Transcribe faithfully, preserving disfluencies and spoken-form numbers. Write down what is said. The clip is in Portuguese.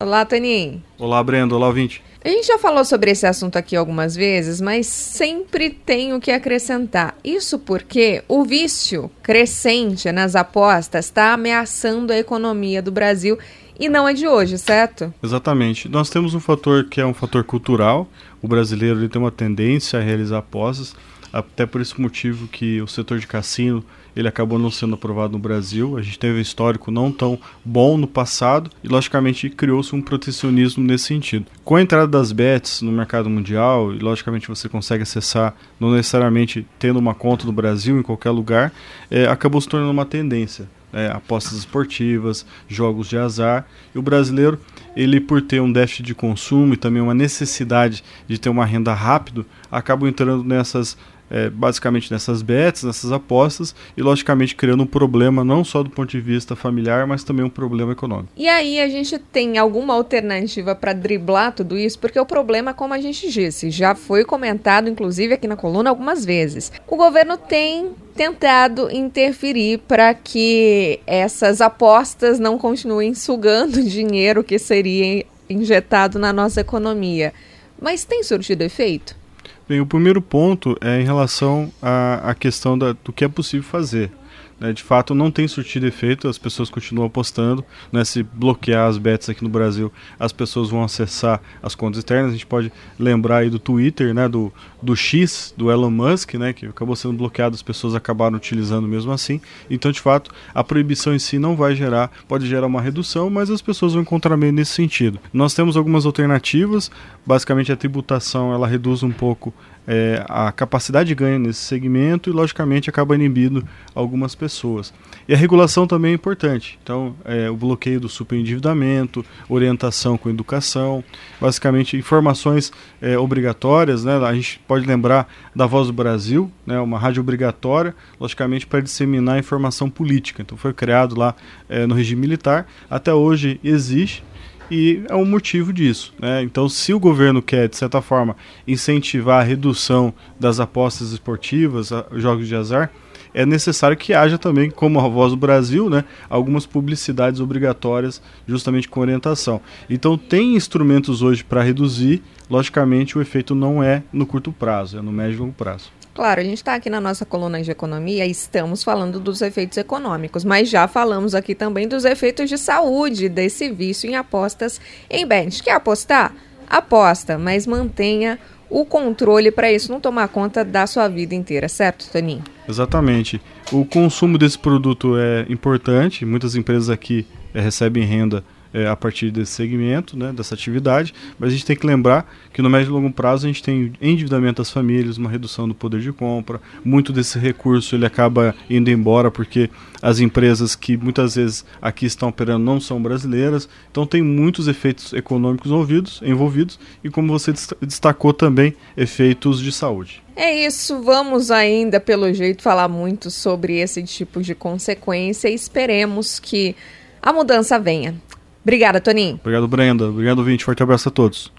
Olá, Toninho. Olá, Brenda. Olá, ouvinte. A gente já falou sobre esse assunto aqui algumas vezes, mas sempre tem o que acrescentar. Isso porque o vício crescente nas apostas está ameaçando a economia do Brasil e não é de hoje, certo? Exatamente. Nós temos um fator que é um fator cultural. O brasileiro ele tem uma tendência a realizar apostas, até por esse motivo que o setor de cassino ele acabou não sendo aprovado no Brasil. A gente teve um histórico não tão bom no passado e, logicamente, criou-se um protecionismo nesse sentido. Com a entrada das bets no mercado mundial, e logicamente você consegue acessar, não necessariamente tendo uma conta no Brasil, em qualquer lugar, é, acabou se tornando uma tendência. É, apostas esportivas, jogos de azar. E o brasileiro, ele por ter um déficit de consumo e também uma necessidade de ter uma renda rápido, acaba entrando nessas É, basicamente nessas bets, nessas apostas e logicamente criando um problema não só do ponto de vista familiar, mas também um problema econômico. E aí a gente tem alguma alternativa para driblar tudo isso? Porque o problema, como a gente disse, já foi comentado inclusive aqui na coluna algumas vezes. O governo tem tentado interferir para que essas apostas não continuem sugando dinheiro que seria injetado na nossa economia. Mas tem surtido efeito? Bem, o primeiro ponto é em relação à, à questão da, do que é possível fazer. Né? De fato, não tem surtido efeito, as pessoas continuam apostando. Né? Se bloquear as bets aqui no Brasil, as pessoas vão acessar as contas externas. A gente pode lembrar aí do Twitter, né? do, do X, do Elon Musk, né? Que acabou sendo bloqueado, as pessoas acabaram utilizando mesmo assim. Então, de fato, a proibição em si não vai gerar, pode gerar uma redução, mas as pessoas vão encontrar meio nesse sentido. Nós temos algumas alternativas, basicamente a tributação ela reduz um pouco É, a capacidade de ganho nesse segmento e, logicamente, acaba inibindo algumas pessoas. E a regulação também é importante. Então, é, o bloqueio do superendividamento, orientação com educação, basicamente informações é, obrigatórias. Né? A gente pode lembrar da Voz do Brasil, né? Uma rádio obrigatória, logicamente, para disseminar informação política. Então, foi criado lá é, no regime militar. Até hoje existe. E é um motivo disso, né? Então, se o governo quer, de certa forma, incentivar a redução das apostas esportivas, a, jogos de azar, é necessário que haja também, como a Voz do Brasil, né, algumas publicidades obrigatórias, justamente com orientação. Então, tem instrumentos hoje para reduzir, logicamente o efeito não é no curto prazo, é no médio e longo prazo. Claro, a gente está aqui na nossa coluna de economia e estamos falando dos efeitos econômicos, mas já falamos aqui também dos efeitos de saúde desse vício em apostas em bets. Quer apostar? Aposta, mas mantenha o controle para isso não tomar conta da sua vida inteira, certo, Toninho? Exatamente. O consumo desse produto é importante, muitas empresas aqui é, recebem renda É, a partir desse segmento, né, dessa atividade, mas a gente tem que lembrar que no médio e longo prazo a gente tem endividamento das famílias, uma redução do poder de compra, muito desse recurso ele acaba indo embora porque as empresas que muitas vezes aqui estão operando não são brasileiras, então tem muitos efeitos econômicos envolvidos, envolvidos e como você destacou também, efeitos de saúde. É isso, vamos ainda pelo jeito falar muito sobre esse tipo de consequência e esperemos que a mudança venha. Obrigada, Toninho. Obrigado, Brenda. Obrigado, ouvinte. Forte abraço a todos.